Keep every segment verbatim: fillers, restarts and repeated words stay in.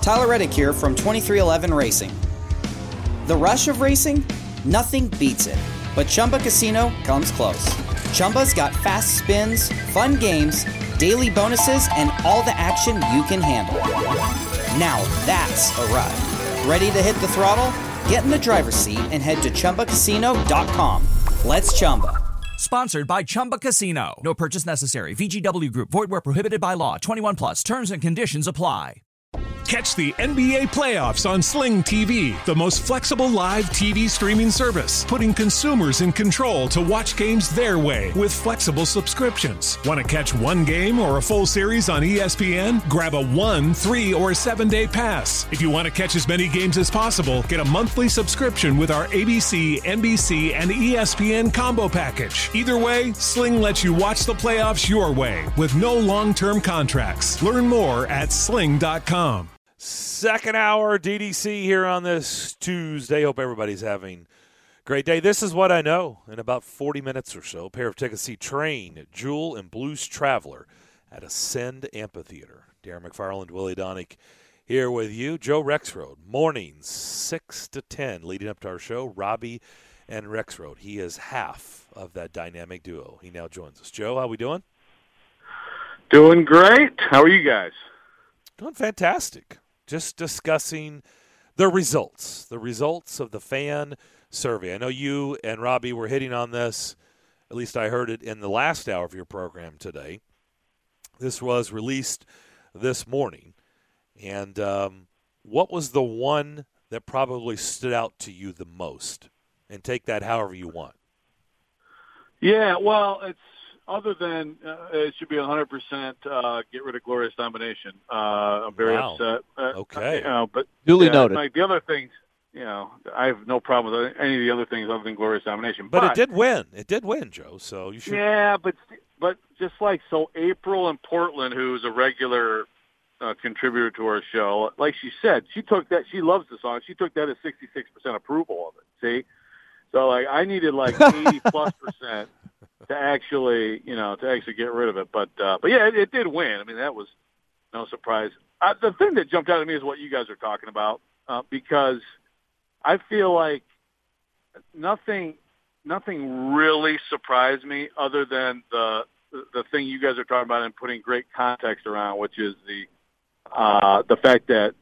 Tyler Reddick here from twenty-three eleven Racing. The rush of racing? Nothing beats it. But Chumba Casino comes close. Chumba's got fast spins, fun games, daily bonuses, and all the action you can handle. Now that's a ride. Ready to hit the throttle? Get in the driver's seat and head to Chumba Casino dot com. Let's Chumba. Sponsored by Chumba Casino. No purchase necessary. V G W Group. Void where prohibited by law. twenty-one plus. Terms and conditions apply. Catch the N B A playoffs on Sling T V, the most flexible live T V streaming service, putting consumers in control to watch games their way with flexible subscriptions. Want to catch one game or a full series on E S P N? Grab a one, three, or seven-day pass. If you want to catch as many games as possible, get a monthly subscription with our A B C, N B C, and E S P N combo package. Either way, Sling lets you watch the playoffs your way with no long-term contracts. Learn more at sling dot com. Second hour D D C here on this Tuesday. Hope everybody's having a great day. This is what I know. In about forty minutes or so, a pair of tickets see Train, Jewel, and Blues Traveler at Ascend Amphitheater. Darren McFarland, Willie Donick here with you. Joe Rexroad, mornings six to ten, leading up to our show. Robbie and Rexroad. He is half of that dynamic duo. He now joins us. Joe, how we doing? Doing great. How are you guys? Doing fantastic. Just discussing the results, the results of the fan survey. I know you and Robbie were hitting on this, at least I heard it in the last hour of your program today. This was released this morning. And um, what was the one that probably stood out to you the most? And take that however you want. Yeah, well, it's other than uh, it should be one hundred percent uh, get rid of glorious domination. Uh, I'm very wow. upset. Uh, okay. You know, but duly yeah, noted. Like the other things, you know, I have no problem with any of the other things other than glorious domination. But, but it did win. It did win, Joe. So you should. Yeah, but but just like so, April in Portland, who's a regular uh, contributor to our show, like she said, she took that. She loves the song. She took that as sixty-six percent approval of it. See, so like I needed like eighty plus percent. To actually, you know, to actually get rid of it, but uh, but yeah, it, it did win. I mean, that was no surprise. Uh, the thing that jumped out at me is what you guys are talking about, uh, because I feel like nothing, nothing really surprised me other than the the thing you guys are talking about and putting great context around, which is the uh, the fact that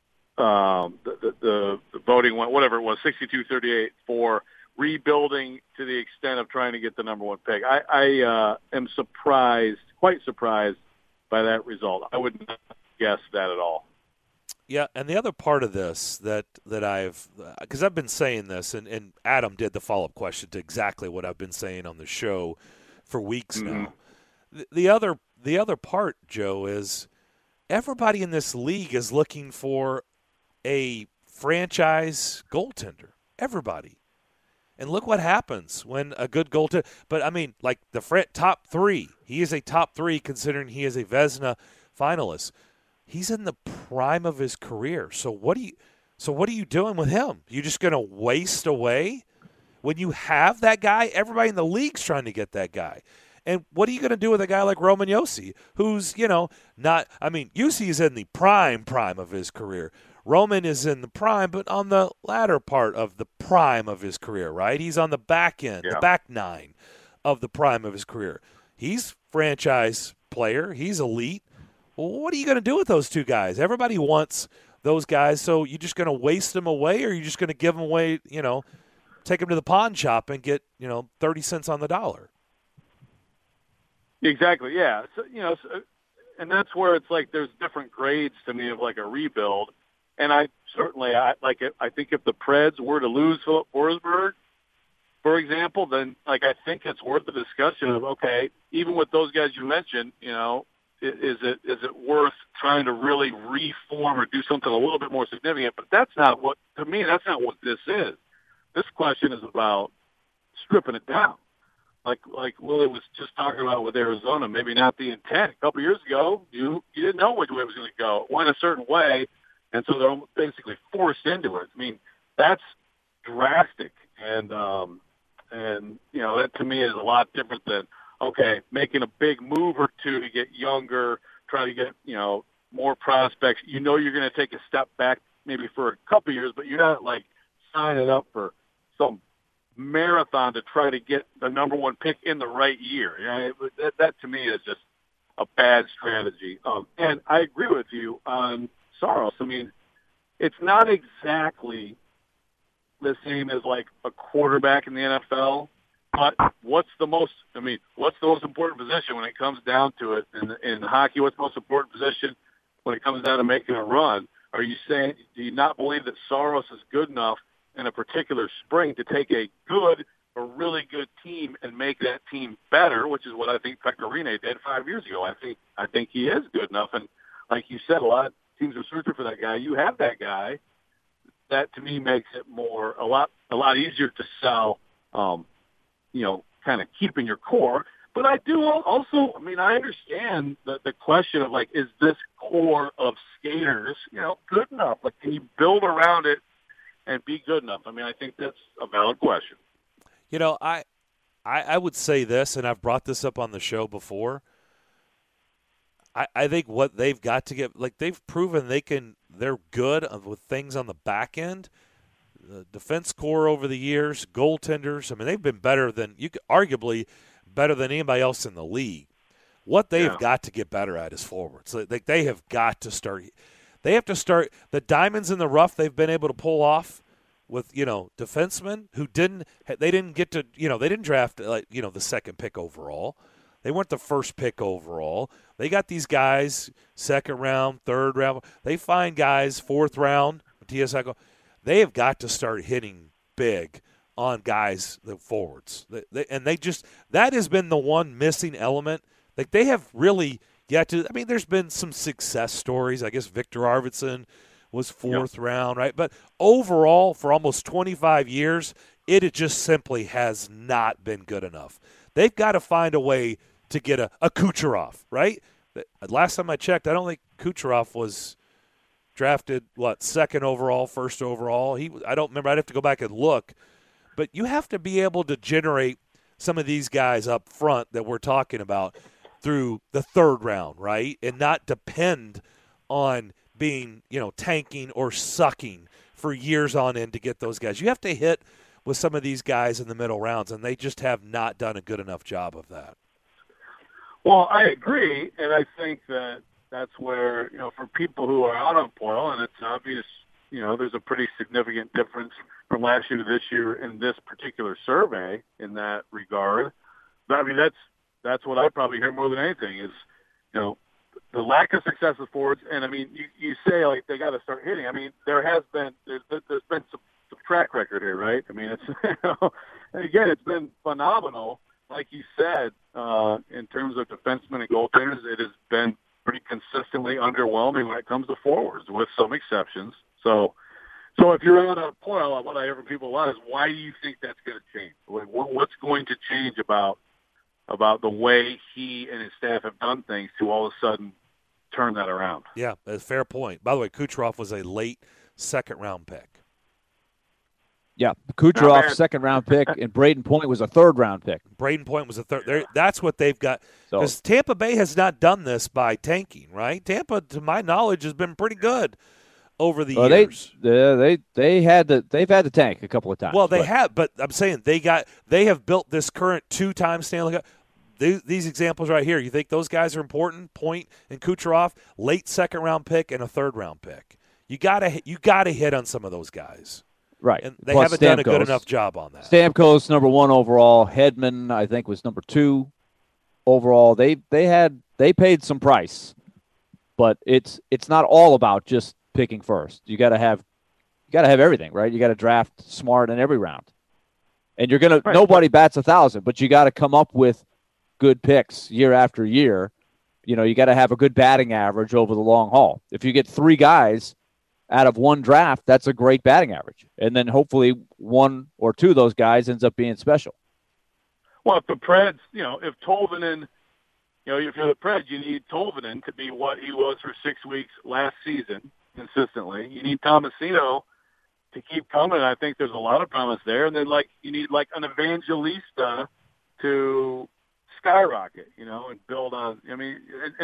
um, the, the, the the voting went whatever it was, sixty-two thirty-eight for rebuilding to the extent of trying to get the number one pick. I, I uh, am surprised, quite surprised by that result. I would not guess that at all. Yeah, and the other part of this that, that I've – because I've been saying this, and, and Adam did the follow-up question to exactly what I've been saying on the show for weeks mm-hmm. now. The, the other the other part, Joe, is everybody in this league is looking for a franchise goaltender. Everybody. And look what happens when a good goaltender – but, I mean, like the fr- top three. He is a top three considering he is a Vezina finalist. He's in the prime of his career. So what do you so what are you doing with him? You just going to waste away? When you have that guy, everybody in the league's trying to get that guy. And what are you going to do with a guy like Roman Josi, who's, you know, not – I mean, Josi is in the prime, prime of his career. Roman is in the prime, but on the latter part of the prime of his career, right? He's on the back end, yeah. the back nine of the prime of his career. He's franchise player. He's elite. Well, what are you going to do with those two guys? Everybody wants those guys, so you just going to waste them away, or are you just going to give them away, you know, take them to the pawn shop and get, you know, thirty cents on the dollar? Exactly, yeah. So, you know, so, and that's where it's like there's different grades to me of like a rebuild. And I certainly, I like it. I think if the Preds were to lose Philip Forsberg, for example, then like I think it's worth the discussion of okay, even with those guys you mentioned, you know, is it is it worth trying to really reform or do something a little bit more significant? But that's not what to me. That's not what this is. This question is about stripping it down. Like like Willie was just talking about with Arizona, maybe not the intent. A couple of years ago, you you didn't know which way it was going to go. It went a certain way. And so they're basically forced into it. I mean, that's drastic. And, um, and you know, that to me is a lot different than, okay, making a big move or two to get younger, try to get, you know, more prospects. You know you're going to take a step back maybe for a couple of years, but you're not like signing up for some marathon to try to get the number one pick in the right year. You know, it, that, that to me is just a bad strategy. Um, and I agree with you on Saros. I mean, it's not exactly the same as like a quarterback in the N F L, but what's the most, I mean, what's the most important position when it comes down to it? In, in hockey, what's the most important position when it comes down to making a run? Are you saying, do you not believe that Saros is good enough in a particular spring to take a good, a really good team and make that team better, which is what I think Pekka Rinne did five years ago. I think, I think he is good enough. And like you said, a lot of teams are searching for that guy. You have that guy. That to me makes it more, a lot, a lot easier to sell, um, you know, kind of keeping your core. But I do also, I mean, I understand the, the question of, like, is this core of skaters, you know, good enough? Like, can you build around it and be good enough? I mean, I think that's a valid question. You know, I, I, I would say this, and I've brought this up on the show before. I, I think what they've got to get, like, they've proven they can, they're good with things on the back end. The defense core over the years, goaltenders, I mean, they've been better than, you could arguably better than anybody else in the league. What they've yeah. got to get better at is forwards. Like, they have got to start, they have to start, the diamonds in the rough they've been able to pull off with, you know, defensemen who didn't, they didn't get to, you know, they didn't draft, like, you know, the second pick overall. They weren't the first pick overall. They got these guys second round, third round. They find guys fourth round, T S I. They have got to start hitting big on guys, the forwards. They, they, and they just, that has been the one missing element. Like, they have really yet to, I mean, there's been some success stories. I guess Victor Arvidsson was fourth yep. round, right? But overall, for almost twenty-five years, it, it just simply has not been good enough. They've got to find a way to get a, a Kucherov, right? Last time I checked, I don't think Kucherov was drafted, what, second overall, first overall. He, I don't remember. I'd have to go back and look. But you have to be able to generate some of these guys up front that we're talking about through the third round, right? And not depend on being, you know, tanking or sucking for years on end to get those guys. You have to hit with some of these guys in the middle rounds, and they just have not done a good enough job of that. Well, I agree, and I think that that's where, you know, for people who are out on Poile, and it's obvious, you know, there's a pretty significant difference from last year to this year in this particular survey in that regard. But, I mean, that's that's what I probably hear more than anything is, you know, the lack of success of forwards. And, I mean, you, you say, like, they got to start hitting. I mean, there has been there's, there's been some, some track record here, right? I mean, it's, you know, and again, it's been phenomenal. Like you said, uh, in terms of defensemen and goaltenders, it has been pretty consistently underwhelming when it comes to forwards, with some exceptions. So, so if you're on a Poile, what I hear from people a lot is, why do you think that's going to change? What's going to change about about the way he and his staff have done things to all of a sudden turn that around? Yeah, that's a fair point. By the way, Kucherov was a late second-round pick. Yeah, Kucherov, second-round pick, and Braden Point was a third-round pick. Braden Point was a third. That's what they've got. Because so, Tampa Bay has not done this by tanking, right? Tampa, to my knowledge, has been pretty good over the well, years. They, they they had to they've had to tank a couple of times. Well, they but. have, but I'm saying they got they have built this current two-time Stanley Cup. These, these examples right here, you think those guys are important? Point and Kucherov, late second-round pick and a third-round pick. You gotta you gotta hit on some of those guys. Right. And they Plus haven't Stamkos. done a good enough job on that. Stamkos, number one overall. Hedman, I think, was number two overall. They they had they paid some price, but it's it's not all about just picking first. You got to have you got to have everything, right? You got to draft smart in every round, and you're gonna right. nobody bats a thousand, but you got to come up with good picks year after year. You know, you got to have a good batting average over the long haul. If you get three guys out of one draft, that's a great batting average. And then hopefully one or two of those guys ends up being special. Well, if the Preds, you know, if Tolvanen, you know, if you're the Preds, you need Tolvanen to be what he was for six weeks last season consistently. You need Tomasino to keep coming. I think there's a lot of promise there. And then, like, you need, like, an Evangelista to skyrocket, you know, and build on. I mean, and, and if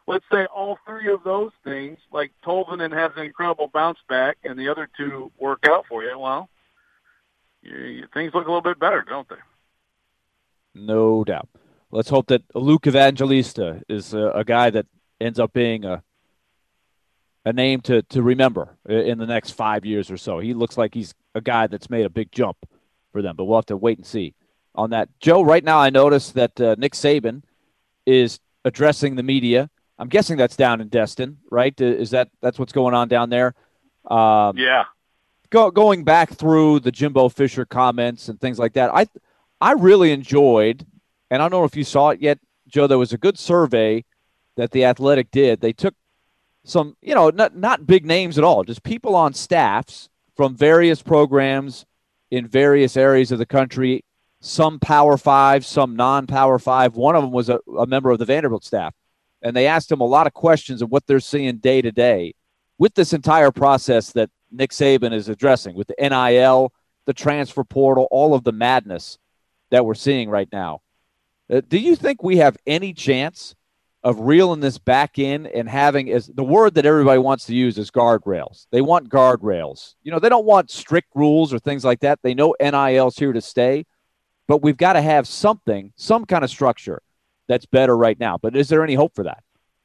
let's say all three of those things, like Tolvanen has an incredible bounce back, and the other two work out for you. Well, you, things look a little bit better, don't they? No doubt. Let's hope that Luke Evangelista is a, a guy that ends up being a a name to, to remember in the next five years or so. He looks like he's a guy that's made a big jump for them, but we'll have to wait and see on that. Joe, right now I noticed that uh, Nick Saban is addressing the media. I'm guessing that's down in Destin, right? Is that that's what's going on down there? Um, yeah. Go, going back through the Jimbo Fisher comments and things like that, I I really enjoyed, and I don't know if you saw it yet, Joe, there was a good survey that The Athletic did. They took some, you know, not, not big names at all, just people on staffs from various programs in various areas of the country, some Power Five, some non-Power Five. One of them was a, a member of the Vanderbilt staff. And they asked him a lot of questions of what they're seeing day to day with this entire process that Nick Saban is addressing, with the N I L, the transfer portal, all of the madness that we're seeing right now. Uh, do you think we have any chance of reeling this back in and having, as the word that everybody wants to use is guardrails? They want guardrails. You know, they don't want strict rules or things like that. They know N I L's here to stay, but we've got to have something, some kind of structure that's better right now. But is there any hope for that?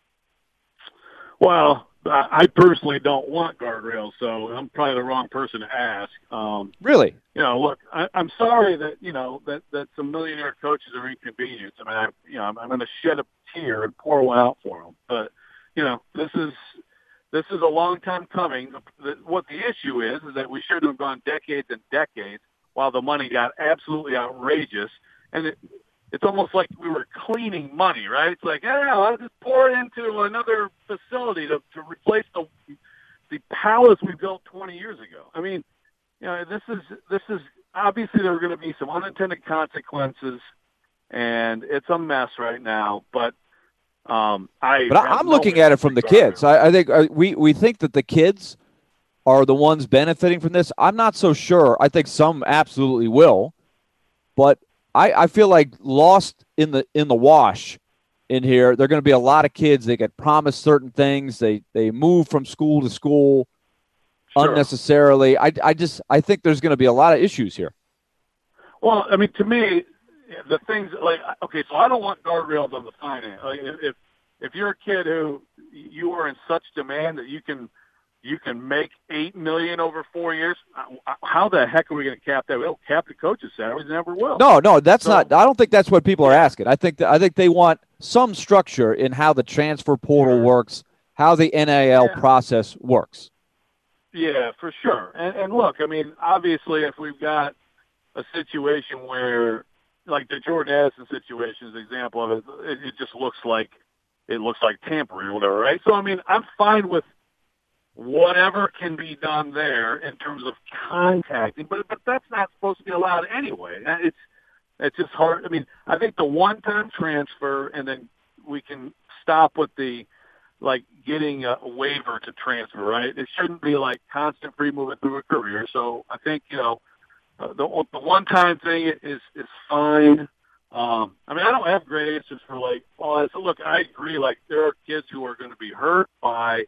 Well, I personally don't want guardrails, so I'm probably the wrong person to ask. Um, really? You know, look, I, I'm sorry that, you know, that, that some millionaire coaches are inconvenienced. I mean, I, you know, I'm, I'm going to shed a tear and pour one out for them. But, you know, this is this is a long time coming. The, what the issue is is that we should have gone decades and decades while the money got absolutely outrageous. And it, it's almost like we were cleaning money, right? It's like, yeah, I'll just pour it into another facility to, to replace the the palace we built twenty years ago. I mean, you know, this is this is obviously there are going to be some unintended consequences, and it's a mess right now. But um, I but I'm looking at it from the kids. I, I think uh, we we think that the kids are the ones benefiting from this. I'm not so sure. I think some absolutely will, but I, I feel like lost in the in the wash in here. There are going to be a lot of kids that get promised certain things. They they move from school to school sure. unnecessarily. I, I just I think there's going to be a lot of issues here. Well, I mean, to me, the things like okay, so I don't want guardrails on the finance. Like if if you're a kid who you are in such demand that you can you can make eight million over four years. How the heck are we going to cap that? We don't cap the coaches' salaries, never will. No, no, that's so, not. I don't think that's what people are asking. I think that, I think they want some structure in how the transfer portal sure. works, how the N I L yeah. process works. Yeah, for sure. And, and look, I mean, obviously, if we've got a situation where, like the Jordan Addison situation is an example of it, it, it just looks like it looks like tampering or whatever, right? So, I mean, I'm fine with whatever can be done there in terms of contacting, but but that's not supposed to be allowed anyway. It's it's just hard. I mean, I think the one-time transfer, and then we can stop with the like getting a waiver to transfer, right? It shouldn't be like constant free movement through a career. So I think you know the the one-time thing is is fine. Um, I mean, I don't have great answers for like. Well, so look, I agree. Like there are kids who are going to be hurt by.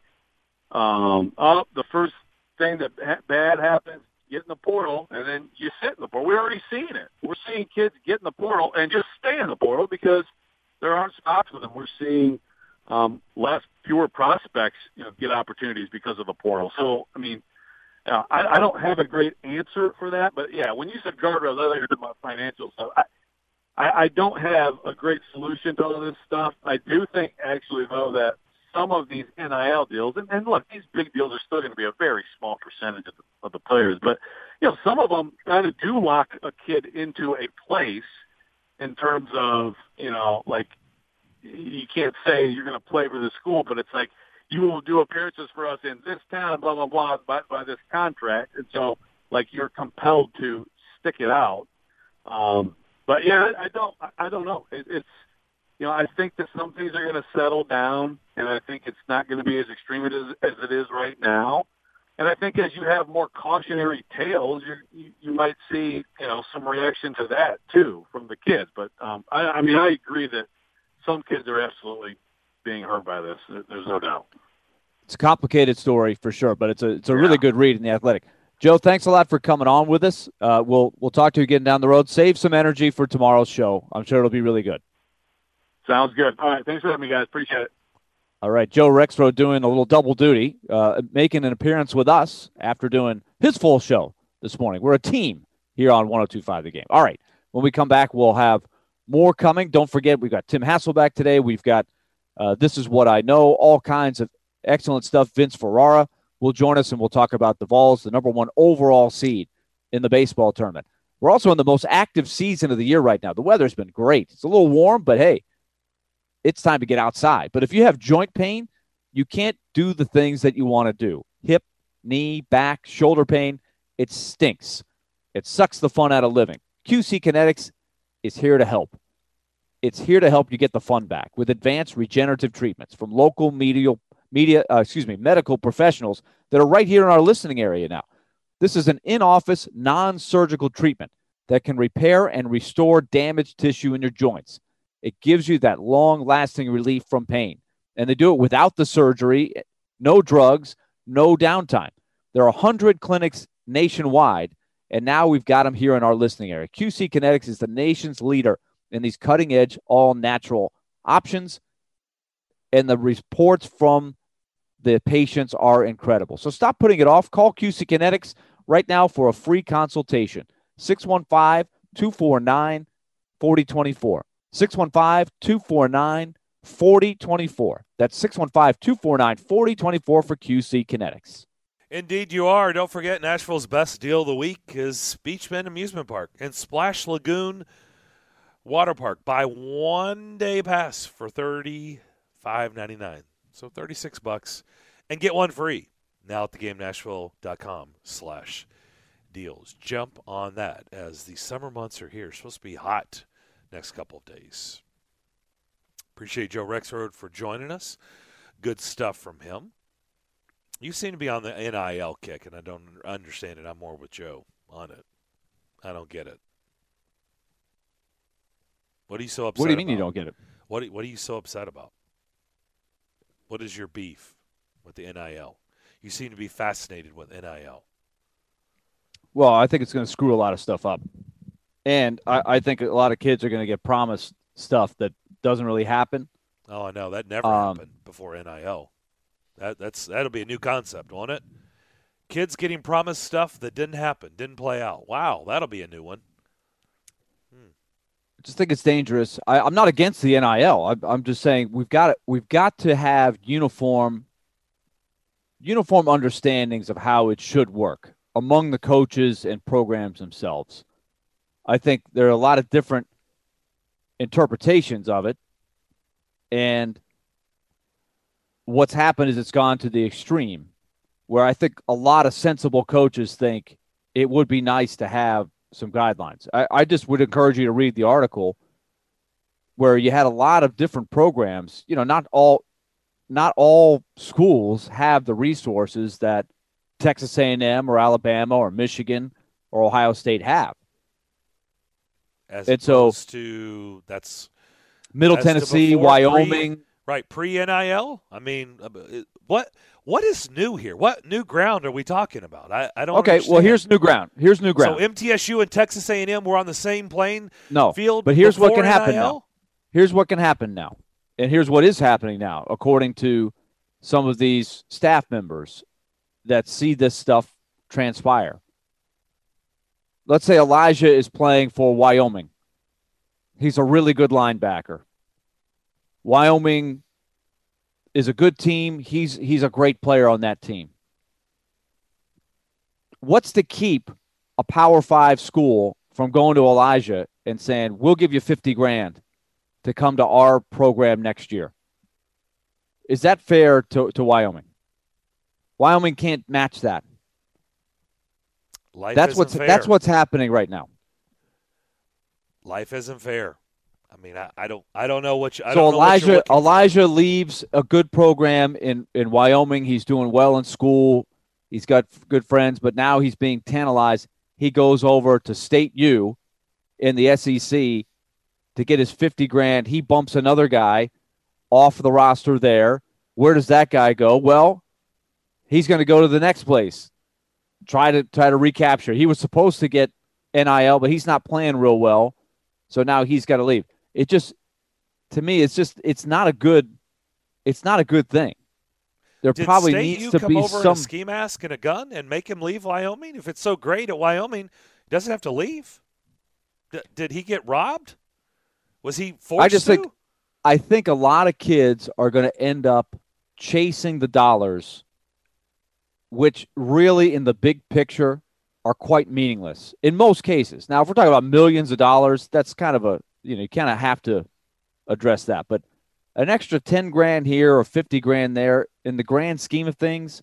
Um, oh, the first thing that ha- bad happens, get in the portal, and then you sit in the portal. We're already seeing it. We're seeing kids get in the portal and just stay in the portal because there aren't spots for them. We're seeing um, less, fewer prospects, you know, get opportunities because of the portal. So, I mean, uh, I, I don't have a great answer for that, but yeah, when you said guardrails, I thought you were talking about financial stuff. I, I, I don't have a great solution to all this stuff. I do think, actually, though, that some of these N I L deals, and, and look, these big deals are still going to be a very small percentage of the, of the players, but you know, some of them kind of do lock a kid into a place in terms of, you know, like you can't say you're going to play for the school, but it's like you will do appearances for us in this town, blah blah blah, by, by this contract, and so like you're compelled to stick it out. Um, but yeah, I don't, I don't know. It, it's You know, I think that some things are going to settle down, and I think it's not going to be as extreme as, as it is right now. And I think as you have more cautionary tales, you're, you you might see, you know, some reaction to that, too, from the kids. But, um, I, I mean, I agree that some kids are absolutely being hurt by this. There's no doubt. It's a complicated story for sure, but it's a it's a Yeah. really good read in The Athletic. Joe, thanks a lot for coming on with us. Uh, we'll we'll talk to you again down the road. Save some energy for tomorrow's show. I'm sure it'll be really good. Sounds good. All right. Thanks for having me, guys. Appreciate it. All right, Joe Rexrode doing a little double duty, uh, making an appearance with us after doing his full show this morning. We're a team here on one oh two point five The Game. All right, when we come back, we'll have more coming. Don't forget, we've got Tim Hasselback today. We've got uh, This Is What I Know, all kinds of excellent stuff. Vince Ferrara will join us, and we'll talk about the Vols, the number one overall seed in the baseball tournament. We're also in the most active season of the year right now. The weather's been great. It's a little warm, but hey, it's time to get outside. But if you have joint pain, you can't do the things that you want to do. Hip, knee, back, shoulder pain, it stinks. It sucks the fun out of living. Q C Kinetics is here to help. It's here to help you get the fun back with advanced regenerative treatments from local media, media, uh, excuse me, medical professionals that are right here in our listening area now. This is an in-office, non-surgical treatment that can repair and restore damaged tissue in your joints. It gives you that long-lasting relief from pain. And they do it without the surgery, no drugs, no downtime. There are one hundred clinics nationwide, and now we've got them here in our listening area. Q C Kinetics is the nation's leader in these cutting-edge, all-natural options, and the reports from the patients are incredible. So stop putting it off. Call Q C Kinetics right now for a free consultation. six one five, two four nine, four zero two four. six one five, two four nine, four zero two four. That's six one five, two four nine, four zero two four for Q C Kinetics. Indeed you are. Don't forget, Nashville's best deal of the week is Beachman Amusement Park and Splash Lagoon Water Park. Buy one day pass for thirty-five ninety-nine. So thirty-six bucks and get one free. Now at theGameNashville.com slash deals. Jump on that as the summer months are here. It's supposed to be hot next couple of days. Appreciate Joe Rexrode for joining us. Good stuff from him. You seem to be on the N I L kick, and I don't understand it. I'm more with Joe on it. I don't get it. What are you so upset about? What do you mean about? You don't get it? What are, what are you so upset about? What is your beef with the N I L? You seem to be fascinated with N I L. Well, I think it's going to screw a lot of stuff up. And I, I think a lot of kids are going to get promised stuff that doesn't really happen. Oh, I know. That never um, happened before N I L. That, that's That'll be a new concept, won't it? Kids getting promised stuff that didn't happen, didn't play out. Wow, that'll be a new one. Hmm. I just think it's dangerous. I, I'm not against the N I L. I, I'm just saying we've got we've got to have uniform uniform understandings of how it should work among the coaches and programs themselves. I think there are a lot of different interpretations of it, and what's happened is it's gone to the extreme, where I think a lot of sensible coaches think it would be nice to have some guidelines. I, I just would encourage you to read the article where you had a lot of different programs. You know, not all not all schools have the resources that Texas A and M or Alabama or Michigan or Ohio State have. As and opposed so, to that's Middle Tennessee, Wyoming. Pre, right, pre-N I L? I mean, what what is new here? What new ground are we talking about? I, I don't Okay, understand. well, here's new ground. Here's new ground. So M T S U and Texas A and M were on the same playing no, field but here's what can N I L? happen now. Here's what can happen now. And here's what is happening now, according to some of these staff members that see this stuff transpire. Let's say Elijah is playing for Wyoming. He's a really good linebacker. Wyoming is a good team. He's he's a great player on that team. What's to keep a Power Five school from going to Elijah and saying, we'll give you fifty grand to come to our program next year? Is that fair to, to Wyoming? Wyoming can't match that. Life that's isn't what's fair. that's what's happening right now. Life isn't fair. I mean, I, I don't I don't know what you, I so don't know what you're Elijah looking Elijah for. leaves a good program in, in Wyoming. He's doing well in school. He's got good friends, but now he's being tantalized. He goes over to State U in the S E C to get his fifty grand. He bumps another guy off the roster there. Where does that guy go? Well, he's going to go to the next place. Try to try to recapture. He was supposed to get N I L, but he's not playing real well. So now he's got to leave. It just, to me, it's just, it's not a good, it's not a good thing. There Did probably State needs U to come be over some. in a ski mask and a gun and make him leave Wyoming? If it's so great at Wyoming, he doesn't have to leave. D- did he get robbed? Was he forced I just to? think, I think a lot of kids are going to end up chasing the dollars, which really, in the big picture, are quite meaningless in most cases. Now, if we're talking about millions of dollars, that's kind of a, you know, you kind of have to address that. But an extra ten grand here or fifty grand there, in the grand scheme of things,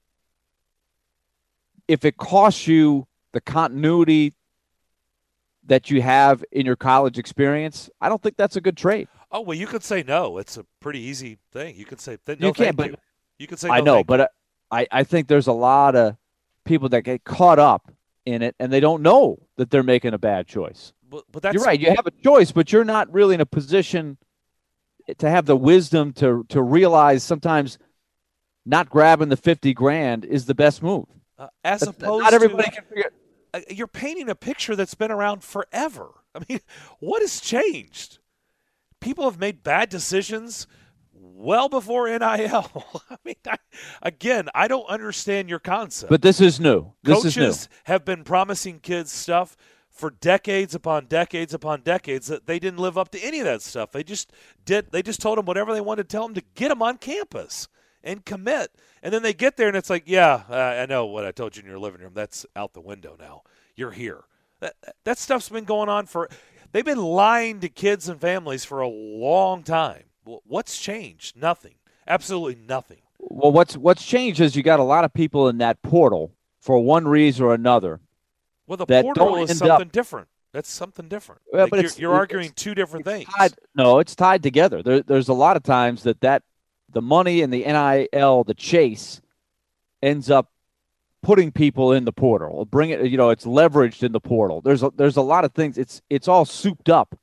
if it costs you the continuity that you have in your college experience, I don't think that's a good trade. Oh, well, you could say no. It's a pretty easy thing. You could say th- no, you can't, thank but you. You could say I no, know, thank but you. I, I think there's a lot of people that get caught up in it, and they don't know that they're making a bad choice. But, but that's You're right. You have a choice, but you're not really in a position to have the wisdom to to realize sometimes not grabbing the fifty grand is the best move. Uh, as That's- opposed not everybody to, can figure. uh, you're painting a picture that's been around forever. I mean, what has changed? People have made bad decisions well before N I L. I mean, I, again, I don't understand your concept. But this is new. This Coaches is new. have been promising kids stuff for decades upon decades upon decades that they didn't live up to any of that stuff. They just did. They just told them whatever they wanted to tell them to get them on campus and commit. And then they get there and it's like, yeah, uh, I know what I told you in your living room. That's out the window now. You're here. That, that stuff's been going on for – they've been lying to kids and families for a long time. What's changed? Nothing. Absolutely nothing. Well, what's what's changed is you got a lot of people in that portal for one reason or another. Well, the that portal don't is end something up- different. That's something different. Well, Like but you're it's- you're it's- arguing two different things. Tied, no, it's tied together. There, there's a lot of times that, that the money and the N I L, the chase, ends up putting people in the portal. Bring it, you know, it's leveraged in the portal. There's a, there's a lot of things. It's it's all souped up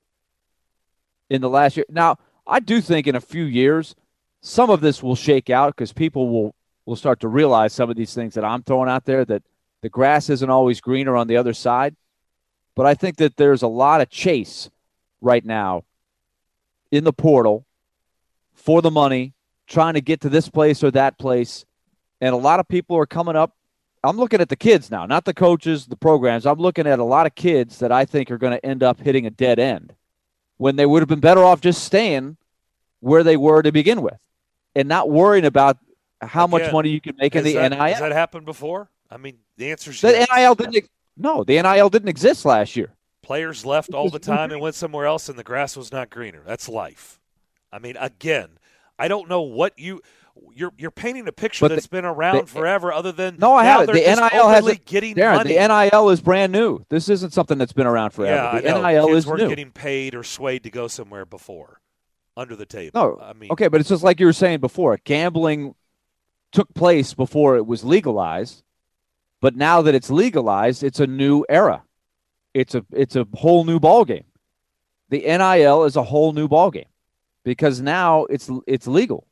in the last year. Now, I do think in a few years, some of this will shake out because people will, will start to realize some of these things that I'm throwing out there, that the grass isn't always greener on the other side. But I think that there's a lot of chase right now in the portal for the money, trying to get to this place or that place. And a lot of people are coming up. I'm looking at the kids now, not the coaches, the programs. I'm looking at a lot of kids that I think are going to end up hitting a dead end when they would have been better off just staying where they were to begin with and not worrying about how Again, much money you can make in Has the that, N I L. Has that happened before? I mean, the answer is The yes. N I L didn't. No, the N I L didn't exist last year. Players left all the time and went somewhere else, and the grass was not greener. That's life. I mean, again, I don't know what you you're you're painting a picture But that's the, been around the, forever. Other than no, I now haven't. they're The just N I L overly hasn't. getting Darren, money. the N I L is brand new. This isn't something that's been around forever. Yeah, the I know. N I L Kids is weren't new. getting paid or swayed to go somewhere before, under the table. No, I mean, okay, but it's just like you were saying before. Gambling took place before it was legalized, but now that it's legalized, it's a new era. It's a it's a whole new ballgame. The N I L is a whole new ballgame because now it's it's legal.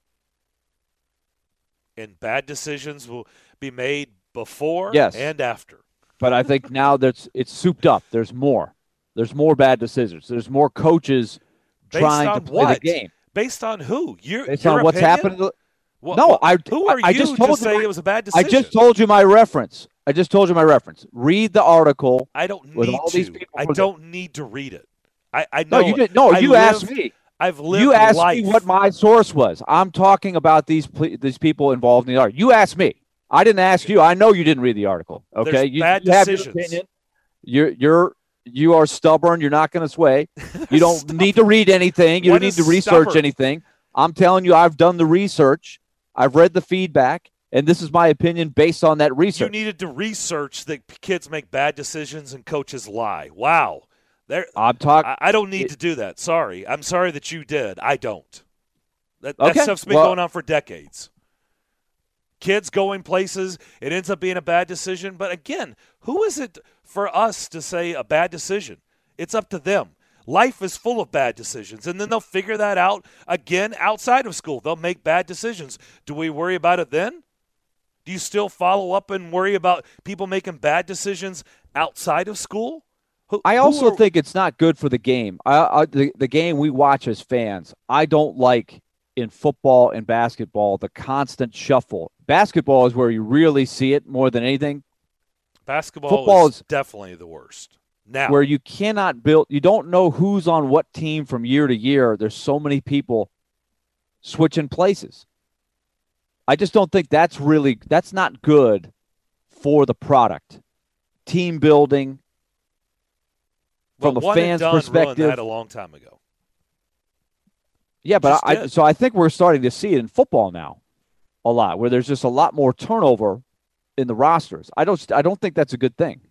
and bad decisions will be made before Yes. and after. But I think now that's it's souped up. There's more. There's more bad decisions. There's more coaches Based trying on to play what? the game. Based on who? Your, Based your on what's opinion? happened. What- No, what- I- Who are I you just to told you say my- it was a bad I decision? just told you my reference. I just told you my reference. Read the article. I don't with need all to. these people I for the- don't need to read it. I, I No, know. you didn't. No, I you live- asked me. I've lived You asked life. me what my source was. I'm talking about these ple- these people involved in the article. You asked me. I didn't ask you. I know you didn't read the article. Okay, There's you, bad you have your decisions. opinion. You're you're you are stubborn. You're not going to sway. You don't need to read anything. You What don't need is to research stubborn? anything. I'm telling you, I've done the research. I've read the feedback, and this is my opinion based on that You research. needed to research that p- kids make bad decisions and coaches lie. Wow. There, I'm talking. I, I don't need to do that. Sorry. I'm sorry that you did. I don't. That, that Okay, stuff's been well- going on for decades. Kids going places, it ends up being a bad decision. But again, who is it for us to say a bad decision? It's up to them. Life is full of bad decisions, and then they'll figure that out again outside of school. They'll make bad decisions. Do we worry about it then? Do you still follow up and worry about people making bad decisions outside of school? Who, I also are, think it's not good for the game. I, I, the, the game we watch as fans, I don't like in football and basketball the constant shuffle. Basketball is where you really see it more than anything. Basketball Football is, is definitely the worst. Now, where you cannot build, you don't know who's on what team from year to year. There's so many people switching places. I just don't think that's really, that's not good for the product. Team building, from well, a one fan's and done perspective. ruined that a long time ago. Yeah, but Just I, did. so I think we're starting to see it in football now a lot, where there's just a lot more turnover in the rosters. I don't, I don't think that's a good thing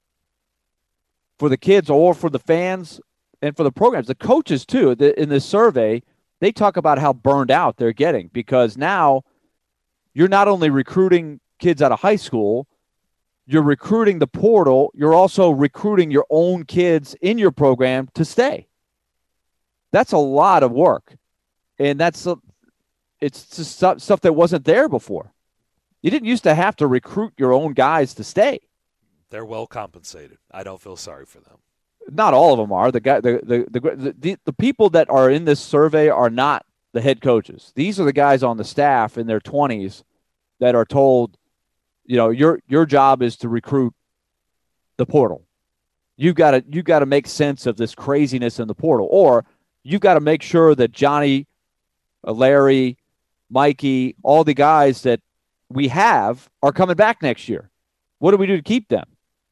for the kids or for the fans and for the programs. The coaches, too, the, in this survey, they talk about how burned out they're getting because now you're not only recruiting kids out of high school, you're recruiting the portal, you're also recruiting your own kids in your program to stay. That's a lot of work. And that's a, it's just stuff, stuff that wasn't there before. You didn't used to have to recruit your own guys to stay. They're well compensated. I don't feel sorry for them. Not all of them are. The guy, the the the the, the people that are in this survey are not the head coaches. These are the guys on the staff in their twenties that are told, you know, your your job is to recruit the portal. You've got to you got to make sense of this craziness in the portal, or you've got to make sure that Johnny, uh, Larry, Mikey, all the guys that we have are coming back next year. What do we do to keep them?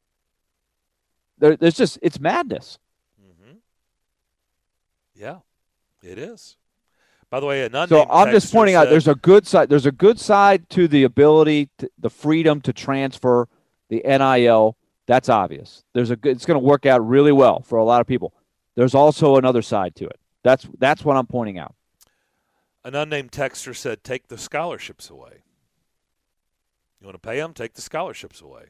There, there's just it's madness. Mm-hmm. Yeah, it is. By the way, an unnamed So I'm just texter pointing out said- there's a good side. There's a good side to the ability, to, the freedom to transfer, the N I L. That's obvious. There's a good. It's going to work out really well for a lot of people. There's also another side to it. That's that's what I'm pointing out. An unnamed texter said, "Take the scholarships away. You want to pay them? Take the scholarships away."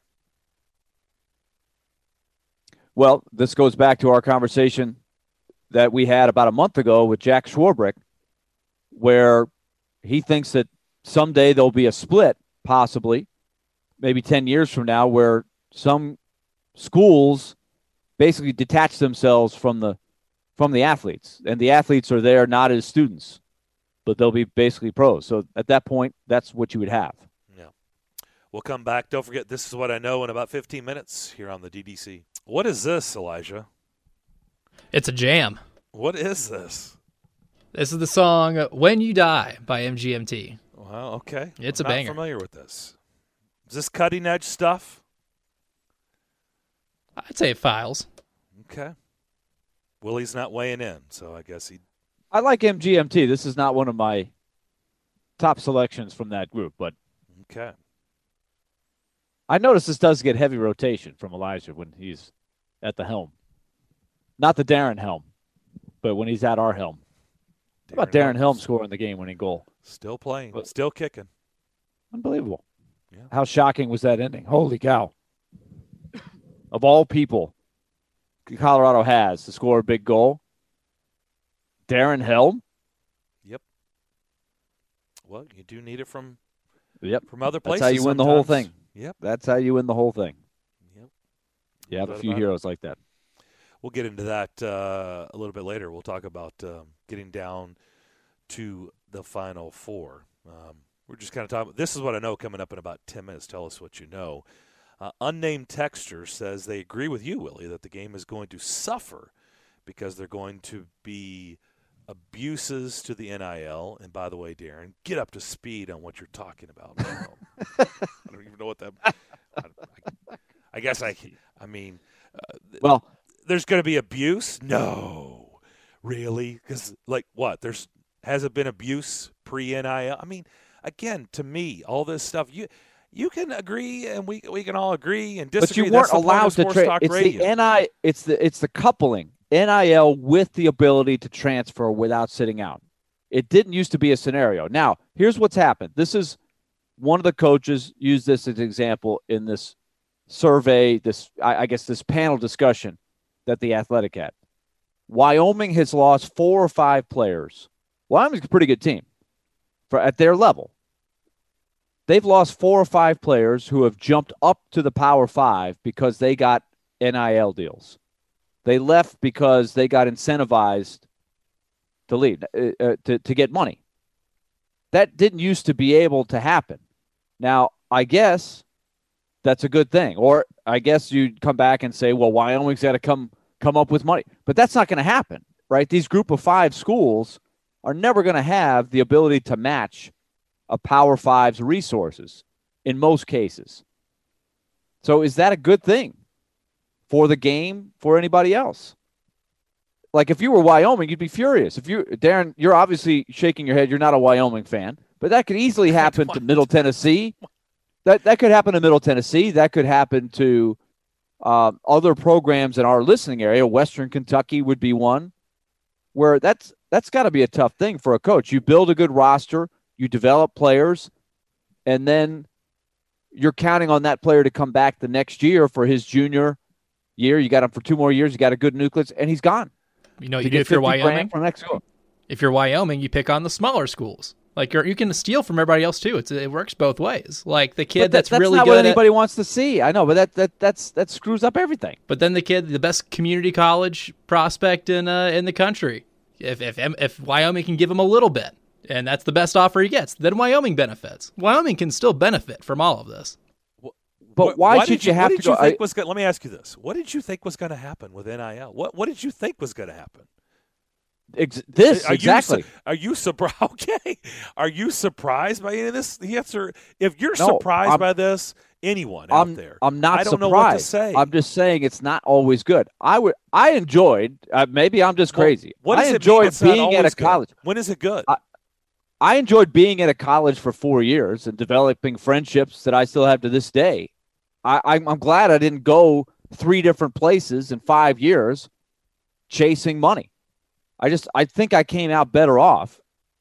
Well, this goes back to our conversation that we had about a month ago with Jack Schwarbrick, where he thinks that someday there'll be a split, possibly, maybe ten years from now, where some schools basically detach themselves from the from the athletes, and the athletes are there not as students, but they'll be basically pros. So at that point, that's what you would have. Yeah. We'll come back. Don't forget, this is what I know in about fifteen minutes here on the D D C. What is this, Elijah? It's a jam. What is this? This is the song When You Die by M G M T. Well, okay. It's I'm a not banger. familiar with this. Is this cutting edge stuff? I'd say it files. Okay. Willie's not weighing in, so I guess he. I like M G M T. This is not one of my top selections from that group, but Okay. I notice this does get heavy rotation from Elijah when he's at the helm. Not the Darren helm, but when he's at our helm. How about Darren Helm scoring the game-winning goal? Still playing, But- still kicking. Unbelievable. Yeah. How shocking was that ending? Holy cow. Of all people Colorado has to score a big goal, Darren Helm? Yep. Well, you do need it from Yep. from other That's places. how you win the whole sometimes. thing. Yep. That's how you win the whole thing. Yep. You have a doubt few about it. heroes like that. We'll get into that uh, a little bit later. We'll talk about um, getting down to the Final Four. Um, we're just kind of talking. This is what I know coming up in about ten minutes. Tell us what you know. Uh, unnamed texter says they agree with you, Willie, that the game is going to suffer because they're going to be abuses to the N I L. And by the way, Darren, get up to speed on what you're talking about. now. I don't even know what that. I, I, I guess I. I mean, uh, Well, there's going to be abuse? No, really? Because like what? There's hasn't been abuse pre N I L. I mean, again, to me, all this stuff you you can agree and we we can all agree and but disagree. you weren't That's the point allowed of to Sports trade. Talk It's Radio. the N I. It's the it's the coupling N I L with the ability to transfer without sitting out. It didn't used to be a scenario. Now, here's what's happened. This is one of the coaches used this as an example in this survey. This I, I guess this panel discussion that the Athletic had. Wyoming has lost four or five players. Wyoming's a pretty good team for at their level. They've lost four or five players who have jumped up to the Power Five because they got N I L deals. They left because they got incentivized to leave, uh, to, to get money. That didn't used to be able to happen. Now, I guess that's a good thing. Or I guess you'd come back and say, well, Wyoming's got to come come up with money. But that's not going to happen, right? These group of five schools are never going to have the ability to match a Power Five's resources in most cases. So is that a good thing for the game, for anybody else? Like if you were Wyoming, you'd be furious. If you, Darren, you're obviously shaking your head. You're not a Wyoming fan, but that could easily happen to Middle Tennessee. That that could happen to Middle Tennessee. That could happen to uh, other programs in our listening area. Western Kentucky would be one where that's that's got to be a tough thing for a coach. You build a good roster, you develop players, and then you're counting on that player to come back the next year for his junior year. You got him for two more years. You got a good nucleus, and he's gone. You know, you do if you're Wyoming. From next school. If you're Wyoming, you pick on the smaller schools. Like you're, you can steal from everybody else too. It's it works both ways. Like the kid that, that's, that's really not good. What anybody at, wants to see. I know, but that that that's that screws up everything. But then the kid, the best community college prospect in uh, in the country, if if if Wyoming can give him a little bit, and that's the best offer he gets, then Wyoming benefits. Wyoming can still benefit from all of this. But what, why why should you, you have what to did you go? think I, was go- Let me ask you this: what did you think was going to happen with N I L? What What did you think was going to happen? Ex- this are exactly. You, are you surprised? Okay, are you surprised by any of this? The answer: if you're No, surprised I'm, by this, anyone out I'm, there, I'm not I don't surprised. know what to say. I'm just saying it's not always good. I would. I enjoyed. Uh, maybe I'm just crazy. Well, what does I it enjoyed mean it's not being at a always good? college. When is it good? I, I enjoyed being at a college for four years and developing friendships that I still have to this day. I, I'm, I'm glad I didn't go three different places in five years chasing money. I just I think I came out better off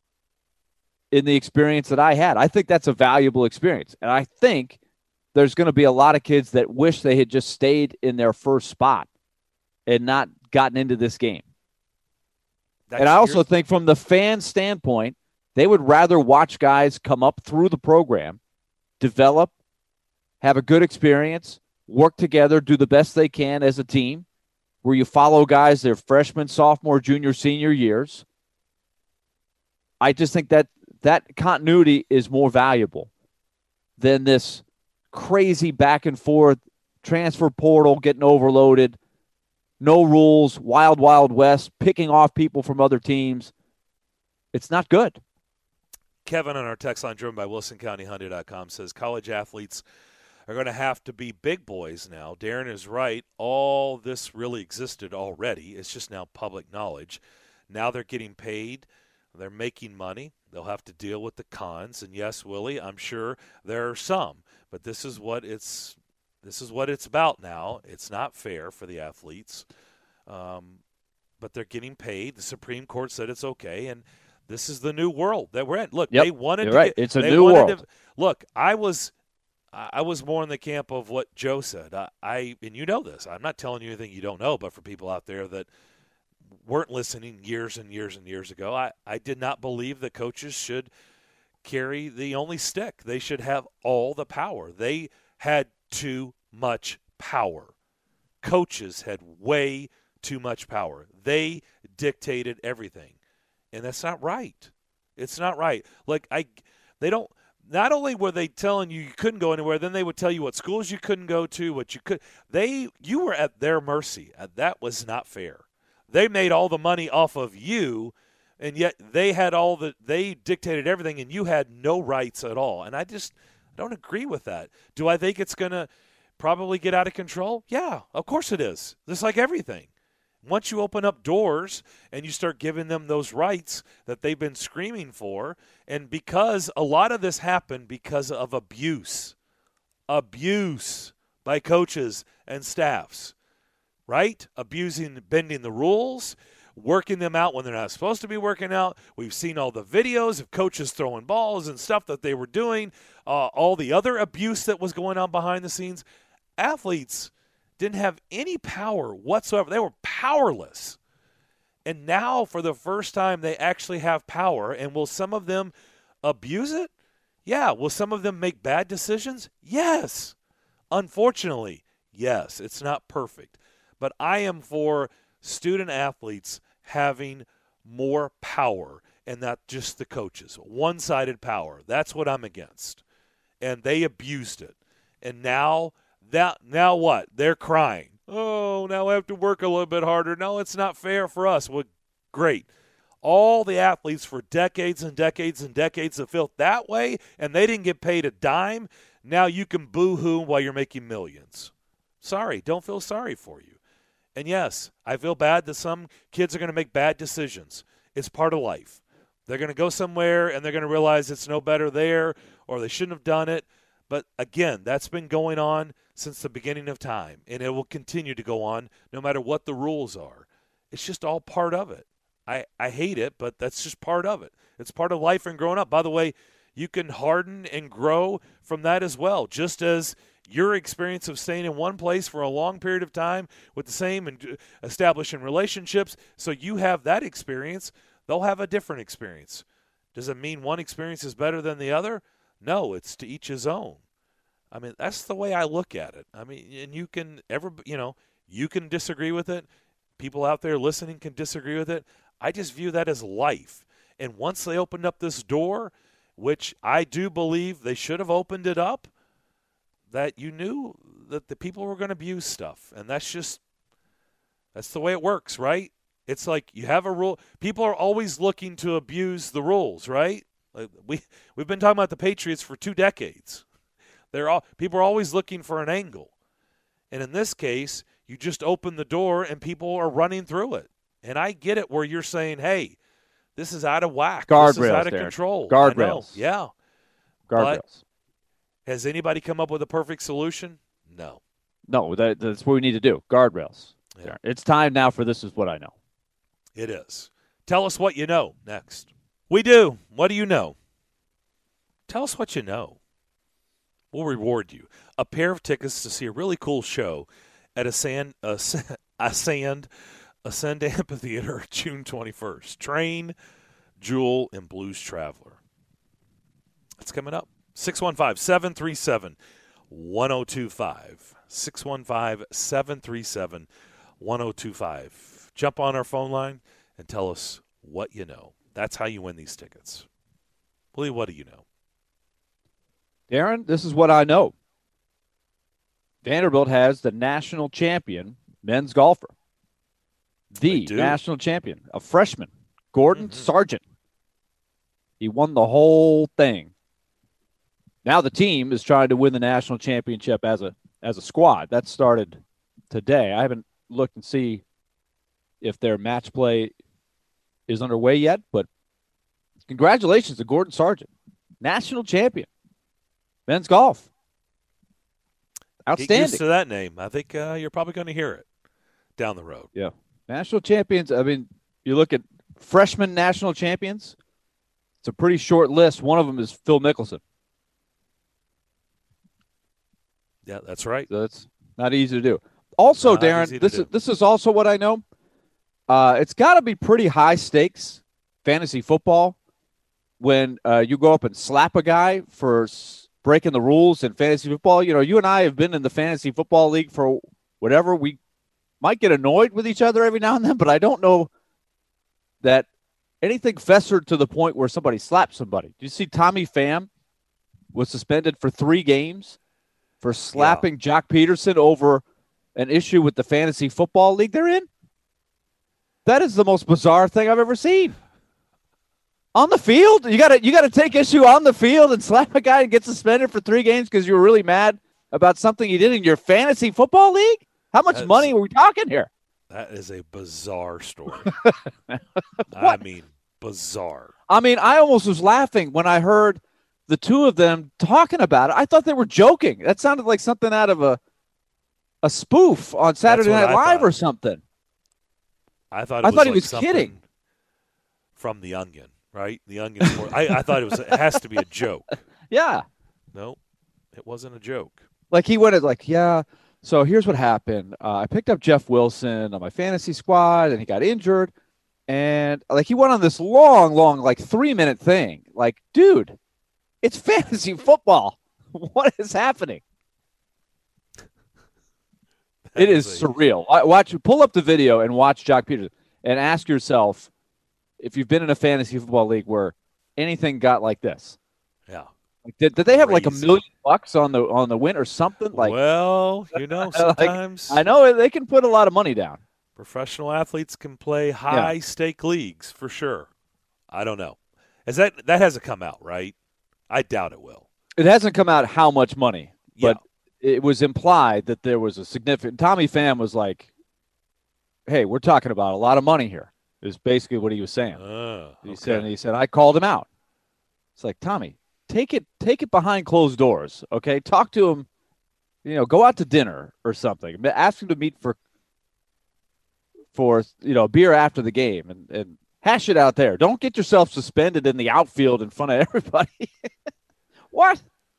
in the experience that I had. I think that's a valuable experience. And I think there's going to be a lot of kids that wish they had just stayed in their first spot and not gotten into this game. That's and I also your... think from the fan standpoint, they would rather watch guys come up through the program, develop, have a good experience, work together, do the best they can as a team, where you follow guys their freshman, sophomore, junior, senior years. I just think that that continuity is more valuable than this crazy back and forth transfer portal getting overloaded, no rules, wild, wild west, picking off people from other teams. It's not good. Kevin on our text line, driven by Wilson County Hyundai dot com, says college athletes are going to have to be big boys now. Darren is right. All this really existed already. It's just now public knowledge. Now they're getting paid. They're making money. They'll have to deal with the cons. And yes, Willie, I'm sure there are some. But this is what it's this is what it's about now. It's not fair for the athletes. Um, but they're getting paid. The Supreme Court said it's okay. And this is the new world that we're in. Look, yep, they wanted you're to right. get, it's a they new wanted world. To, look, I was – I was more in the camp of what Joe said. I, I and you know this. I'm not telling you anything you don't know, but for people out there that weren't listening years and years and years ago, I, I did not believe that coaches should carry the only stick. They should have all the power. They had too much power. Coaches had way too much power. They dictated everything, and that's not right. It's not right. Like I, they don't. Not only were they telling you you couldn't go anywhere, then they would tell you what schools you couldn't go to, what you could. They, you were at their mercy. That was not fair. They made all the money off of you, and yet they had all the. They dictated everything, and you had no rights at all. And I just don't agree with that. Do I think it's going to probably get out of control? Yeah, of course it is. Just like everything. Once you open up doors and you start giving them those rights that they've been screaming for, and because a lot of this happened because of abuse, abuse by coaches and staffs, right? Abusing, bending the rules, working them out when they're not supposed to be working out. We've seen all the videos of coaches throwing balls and stuff that they were doing, uh, all the other abuse that was going on behind the scenes. Athletes didn't have any power whatsoever. They were powerless. And now, for the first time, they actually have power. And will some of them abuse it? Yeah. Will some of them make bad decisions? Yes. Unfortunately, yes. It's not perfect. But I am for student athletes having more power and not just the coaches. One-sided power. That's what I'm against. And they abused it. And now, that, now what? They're crying. Oh, now I have to work a little bit harder. No, it's not fair for us. Well, great. All the athletes for decades and decades and decades have felt that way, and they didn't get paid a dime. Now you can boo-hoo while you're making millions. Sorry, don't feel sorry for you. And yes, I feel bad that some kids are going to make bad decisions. It's part of life. They're going to go somewhere, and they're going to realize it's no better there, or they shouldn't have done it. But again, that's been going on since the beginning of time, and it will continue to go on no matter what the rules are. It's just all part of it. I, I hate it, but that's just part of it. It's part of life and growing up. By the way, you can harden and grow from that as well, just as your experience of staying in one place for a long period of time with the same and establishing relationships, so you have that experience, they'll have a different experience. Does it mean one experience is better than the other? No, it's to each his own. I mean, that's the way I look at it. I mean, and you can ever, you know, you can disagree with it. People out there listening can disagree with it. I just view that as life. And once they opened up this door, which I do believe they should have opened it up, that you knew that the people were going to abuse stuff. And that's just, that's the way it works, right? It's like you have a rule. People are always looking to abuse the rules, right? Like we, we've been talking about the Patriots for two decades. They're all, people are always looking for an angle. And in this case, you just open the door and people are running through it. And I get it where you're saying, hey, this is out of whack. Guardrails, this is out of Derek. control. Guardrails. Yeah. Guardrails. But has anybody come up with a perfect solution? No. No, that, that's what we need to do. Guardrails. Yeah. It's time now for This Is What I Know. It is. Tell us what you know next. We do. What do you know? Tell us what you know. We'll reward you. A pair of tickets to see a really cool show at a sand, a, a sand, Ascend Amphitheater June twenty-first. Train, Jewel, and Blues Traveler. That's coming up. six one five, seven three seven, one zero two five. six one five, seven three seven, one zero two five. Jump on our phone line and tell us what you know. That's how you win these tickets. Willie, what do you know? Darren, this is what I know. Vanderbilt has the national champion men's golfer. The national champion, a freshman, Gordon mm-hmm. Sargent. He won the whole thing. Now the team is trying to win the national championship as a as a squad. That started today. I haven't looked and see if their match play is underway yet, but congratulations to Gordon Sargent, national champion, men's golf. Outstanding. Get used to that name. I think uh, you're probably going to hear it down the road. Yeah. National champions, I mean, you look at freshman national champions, it's a pretty short list. One of them is Phil Mickelson. Yeah, that's right. So that's not easy to do. Also, not Darren, this do. is this is also what I know. Uh, it's got to be pretty high stakes fantasy football when uh, you go up and slap a guy for s- breaking the rules in fantasy football. You know, you and I have been in the fantasy football league for whatever. We might get annoyed with each other every now and then, but I don't know that anything festered to the point where somebody slapped somebody. Did you see Tommy Pham was suspended for three games for slapping yeah. Jock Peterson over an issue with the fantasy football league they're in? That is the most bizarre thing I've ever seen. On the field? You gotta you gotta take issue on the field and slap a guy and get suspended for three games because you were really mad about something you did in your fantasy football league? How much That's, money are we talking here? That is a bizarre story. I mean, bizarre. I mean, I almost was laughing when I heard the two of them talking about it. I thought they were joking. That sounded like something out of a a spoof on Saturday Night Live or something. I thought it I was thought like he was kidding. From The Onion, right? The Onion. I, I thought it was. It has to be a joke. Yeah. No, it wasn't a joke. Like he went like, yeah. So here's what happened. Uh, I picked up Jeff Wilson on my fantasy squad, and he got injured. And like he went on this long, long, like three minute thing. Like, dude, it's fantasy football. What is happening? It is a... surreal. Watch, pull up the video and watch Jock Peters and ask yourself if you've been in a fantasy football league where anything got like this. Yeah. Like, did did they have Crazy. like a million bucks on the on the win or something? Like, well, you know, sometimes like, I know they can put a lot of money down. Professional athletes can play high yeah. stake leagues for sure. I don't know. Is that that hasn't come out, right? I doubt it will. It hasn't come out how much money, but yeah. it was implied that there was a significant. Tommy Pham was like, "Hey, we're talking about a lot of money here." Is basically what he was saying. Uh, he okay. said. He said, "I called him out." It's like, Tommy, take it, take it behind closed doors. Okay, talk to him. You know, go out to dinner or something. Ask him to meet for. for, you know, beer after the game and, and hash it out there. Don't get yourself suspended in the outfield in front of everybody. What?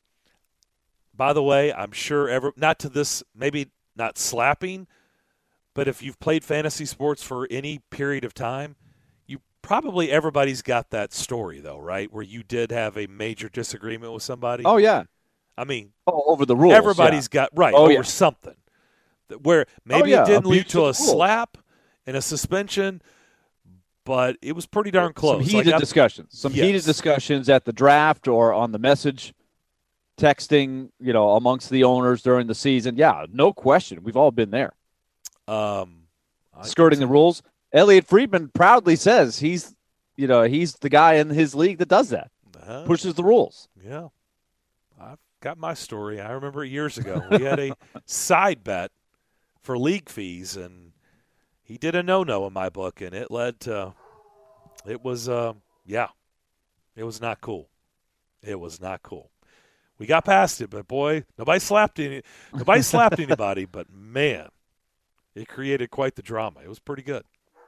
By the way, I'm sure ever not to this, maybe not slapping, but if you've played fantasy sports for any period of time, you probably everybody's got that story though, right? Where you did have a major disagreement with somebody. Oh yeah. I mean, oh, over the rules. Everybody's yeah. got right oh, over yeah. something where maybe oh, yeah. it didn't Abuse lead to a rules. slap and a suspension, but it was pretty darn close. Some heated like discussions. Some yes. heated discussions at the draft or on the message, texting, you know, amongst the owners during the season. Yeah, no question. We've all been there. Um, Skirting the rules. Elliot Friedman proudly says he's, you know, he's the guy in his league that does that. Uh, pushes the rules. Yeah. I've got my story. I remember years ago. We had a side bet for league fees, and he did a no-no in my book, and it led to – it was, uh, yeah, it was not cool. It was not cool. We got past it, but, boy, nobody slapped any, nobody slapped anybody, but, man, it created quite the drama. It was pretty good.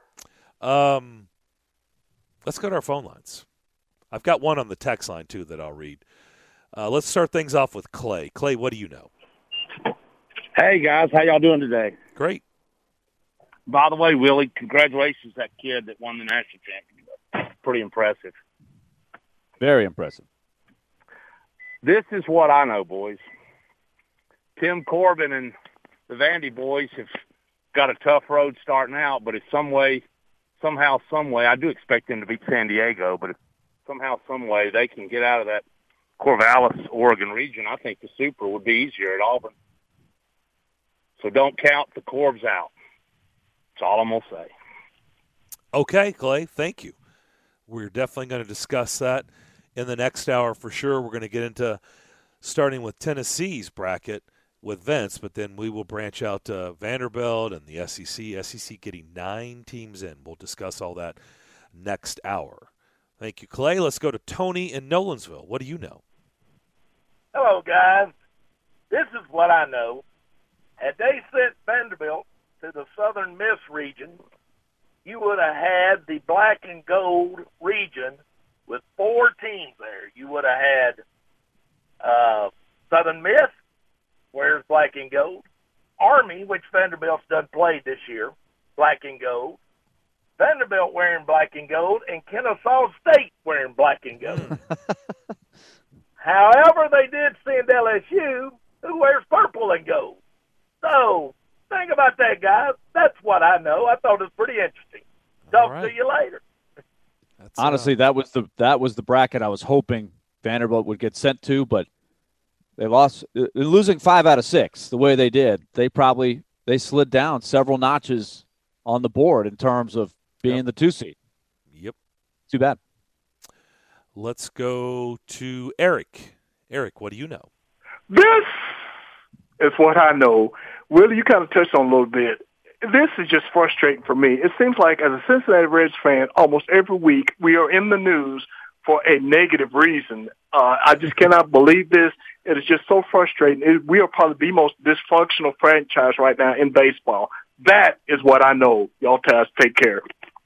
Um, let's go to our phone lines. I've got one on the text line, too, that I'll read. Uh, let's start things off with Clay. Clay, what do you know? Hey, guys. How y'all doing today? Great. By the way, Willie, congratulations to that kid that won the national championship. Pretty impressive. Very impressive. This is what I know, boys. Tim Corbin and the Vandy boys have got a tough road starting out, but if some way, somehow, some way, I do expect them to beat San Diego, but if somehow, some way they can get out of that Corvallis, Oregon region, I think the Super would be easier at Auburn. So don't count the Corbs out. That's all I'm going to say. Okay, Clay, thank you. We're definitely going to discuss that in the next hour for sure. We're going to get into starting with Tennessee's bracket with Vince, but then we will branch out to Vanderbilt and the S E C. S E C getting nine teams in. We'll discuss all that next hour. Thank you, Clay. Let's go to Tony in Nolensville. What do you know? Hello, guys. This is what I know. Had they sent Vanderbilt to the Southern Miss region, you would have had the black and gold region with four teams there. You would have had uh, Southern Miss, where's black and gold, Army, which Vanderbilt's done played this year, black and gold, Vanderbilt wearing black and gold, and Kennesaw State wearing black and gold. However, they did send L S U, who wears purple and gold. So, think about that, guys. That's what I know. I thought it was pretty interesting. Talk right. to you later. That's, Honestly, uh, that was the that was the bracket I was hoping Vanderbilt would get sent to, but they lost. Losing five out of six the way they did, they probably they slid down several notches on the board in terms of being yep. the two seed. Yep. Too bad. Let's go to Eric. Eric, what do you know? This is what I know. Willie, you kind of touched on a little bit. This is just frustrating for me. It seems like as a Cincinnati Reds fan, almost every week we are in the news for a negative reason. Uh, I just cannot believe this. It is just so frustrating. It, we are probably the most dysfunctional franchise right now in baseball. That is what I know. Y'all guys take care.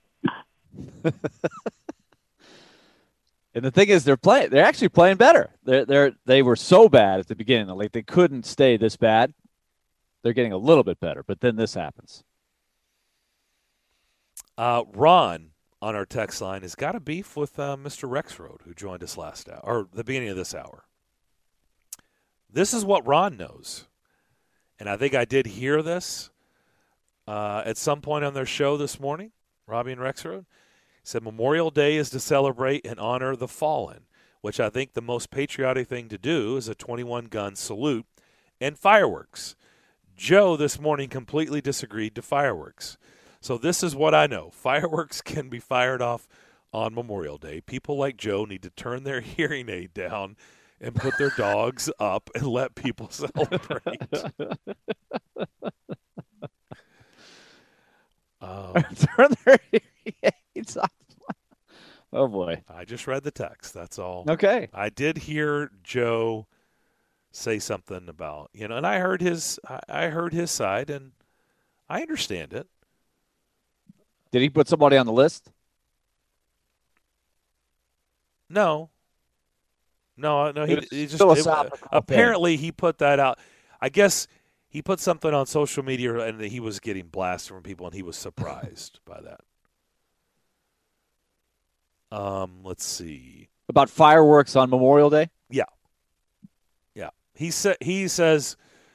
And the thing is, they're playing. They're actually playing better. They're they're they were so bad at the beginning, like they couldn't stay this bad. They're getting a little bit better, but then this happens. Uh, Ron on our text line has got a beef with uh, Mister Rexroad, who joined us last hour, or the beginning of this hour. This is what Ron knows. And I think I did hear this uh, at some point on their show this morning, Robbie and Rexroad. He said Memorial Day is to celebrate and honor the fallen, which I think the most patriotic thing to do is a twenty-one gun salute and fireworks. Joe this morning completely disagreed to fireworks. So this is what I know. Fireworks can be fired off on Memorial Day. People like Joe need to turn their hearing aid down and put their dogs up and let people celebrate. um, turn their hearing aids off. Oh, boy. I just read the text. That's all. Okay. I did hear Joe say something about, you know, and I heard his, I, I heard his side, and I understand it. Did he put somebody on the list? No. No, no. He, It was he just philosophical. it, apparently he put that out. I guess he put something on social media, and he was getting blasted from people, and he was surprised by that. Um, let's see. About fireworks on Memorial Day? Yeah. Yeah. He sa- he says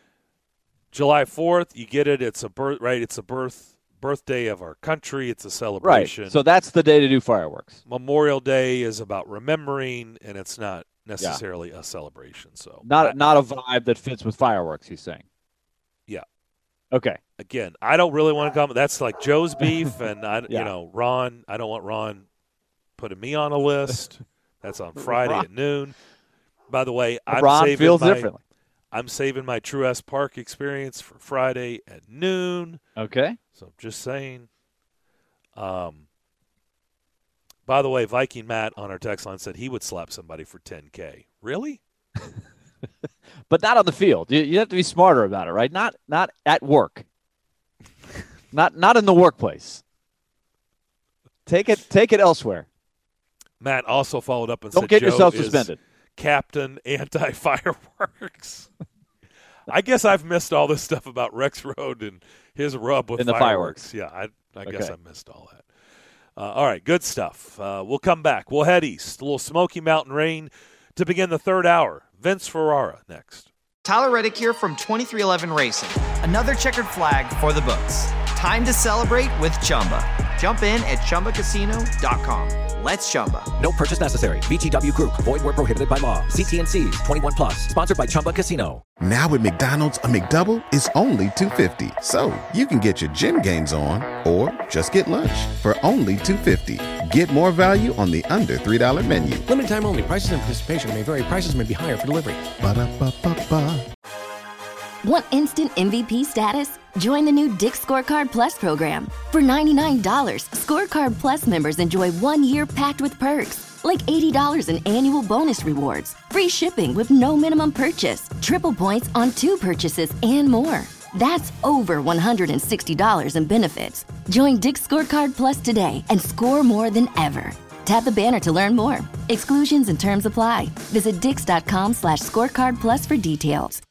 July fourth, you get it, it's a birth right, it's a birth birthday of our country, it's a celebration. Right. So that's the day to do fireworks. Memorial Day is about remembering, and it's not necessarily yeah. a celebration. So not I, not a vibe that fits with fireworks, he's saying. Yeah. Okay. Again, I don't really want to come. That's like Joe's beef, and I, yeah. you know, Ron. I don't want Ron putting me on a list. That's on Friday Ron. at noon. By the way, I'm Ron saving feels my, differently. I'm saving my True S Park experience for Friday at noon. Okay. So just saying. Um. By the way, Viking Matt on our text line said he would slap somebody for ten K. Really? But not on the field. You, you have to be smarter about it, right? Not not at work. not not in the workplace. Take it take it elsewhere. Matt also followed up and Don't said, get Joe yourself is suspended. Captain Anti-Fireworks. I guess I've missed all this stuff about Rexroad and his rub with In the fireworks. fireworks. Yeah, I, I Okay. guess I missed all that. Uh, all right, good stuff. Uh, we'll come back. We'll head east. A little Smoky Mountain rain to begin the third hour. Vince Ferrara next. Tyler Reddick here from twenty-three eleven Racing. Another checkered flag for the books. Time to celebrate with Chumba. Jump in at Chumba Casino dot com. Let's Chumba. No purchase necessary. V G W Group. Void where prohibited by law. C T and C's. twenty-one plus. Sponsored by Chumba Casino. Now at McDonald's, a McDouble is only two dollars and fifty cents. So you can get your gym gains on or just get lunch for only two dollars and fifty cents. Get more value on the under three dollar menu. Limited time only. Prices and participation may vary. Prices may be higher for delivery. Ba-da-ba-ba-ba. Want instant M V P status? Join the new Dick's Scorecard Plus program. For ninety-nine dollars, Scorecard Plus members enjoy one year packed with perks, like eighty dollars in annual bonus rewards, free shipping with no minimum purchase, triple points on two purchases, and more. That's over one hundred sixty dollars in benefits. Join Dick's Scorecard Plus today and score more than ever. Tap the banner to learn more. Exclusions and terms apply. Visit dix.com slash scorecard plus for details.